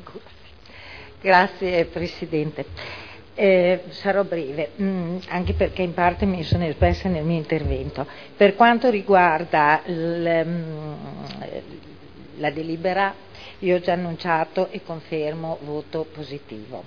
Grazie Presidente. Sarò breve, anche perché in parte mi sono espressa nel mio intervento. Per quanto riguarda la delibera, io ho già annunciato e confermo voto positivo.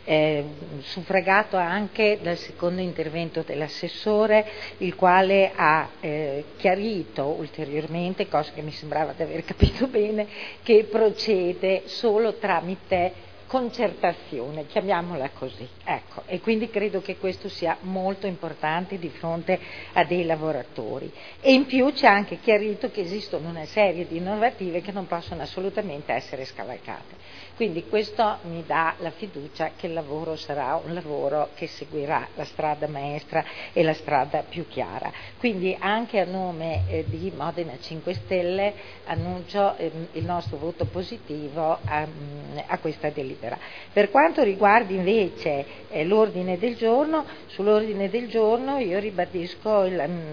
Suffragato anche dal secondo intervento dell'assessore, il quale ha chiarito ulteriormente, cosa che mi sembrava di aver capito bene, che procede solo tramite concertazione, chiamiamola così, ecco, e quindi credo che questo sia molto importante di fronte a dei lavoratori. E in più ci ha anche chiarito che esistono una serie di normative che non possono assolutamente essere scavalcate. Quindi questo mi dà la fiducia che il lavoro sarà un lavoro che seguirà la strada maestra e la strada più chiara. Quindi anche a nome di Modena 5 Stelle annuncio il nostro voto positivo a questa delibera. Per quanto riguarda invece l'ordine del giorno, sull'ordine del giorno io ribadisco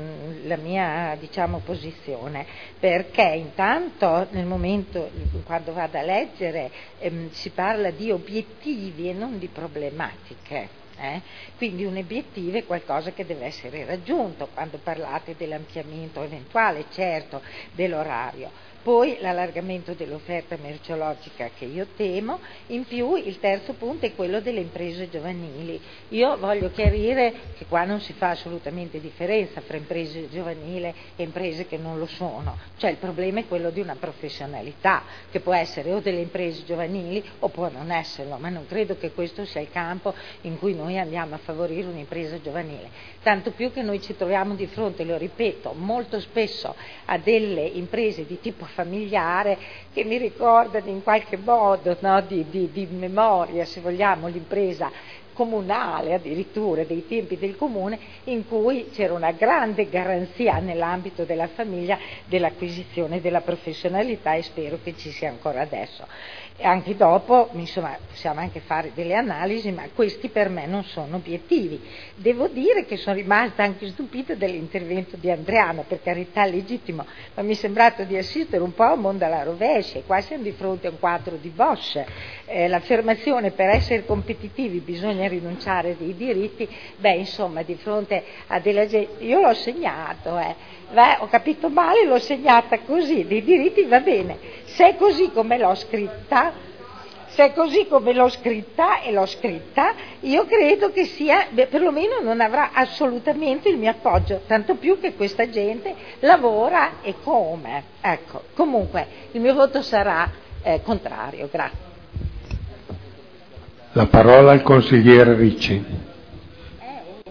la mia posizione, perché intanto nel momento quando vado a leggere si parla di obiettivi e non di problematiche. Quindi un obiettivo è qualcosa che deve essere raggiunto quando parlate dell'ampliamento eventuale, certo, dell'orario. Poi l'allargamento dell'offerta merceologica che io temo, in più il terzo punto è quello delle imprese giovanili. Io voglio chiarire che qua non si fa assolutamente differenza fra imprese giovanili e imprese che non lo sono, cioè il problema è quello di una professionalità che può essere o delle imprese giovanili o può non esserlo, ma non credo che questo sia il campo in cui noi andiamo a favorire un'impresa giovanile, tanto più che noi ci troviamo di fronte, lo ripeto, molto spesso a delle imprese di tipo familiare che mi ricordano in qualche modo, no, di memoria, se vogliamo, l'impresa comunale, addirittura dei tempi del comune, in cui c'era una grande garanzia nell'ambito della famiglia dell'acquisizione della professionalità, e spero che ci sia ancora adesso. E anche dopo, insomma, possiamo anche fare delle analisi, ma questi per me non sono obiettivi. Devo dire che sono rimasta anche stupita dell'intervento di Andreana, per carità legittimo, ma mi è sembrato di assistere un po' a un mondo alla rovescia, e qua siamo di fronte a un quadro di Bosch. L'affermazione per essere competitivi bisogna rinunciare dei diritti, insomma, di fronte a della gente, io l'ho segnato, ho capito male, l'ho segnata così, dei diritti va bene, se è così come l'ho scritta, io credo che sia, perlomeno non avrà assolutamente il mio appoggio, tanto più che questa gente lavora e come. Ecco, comunque il mio voto sarà contrario. Grazie. La parola al consigliere Ricci.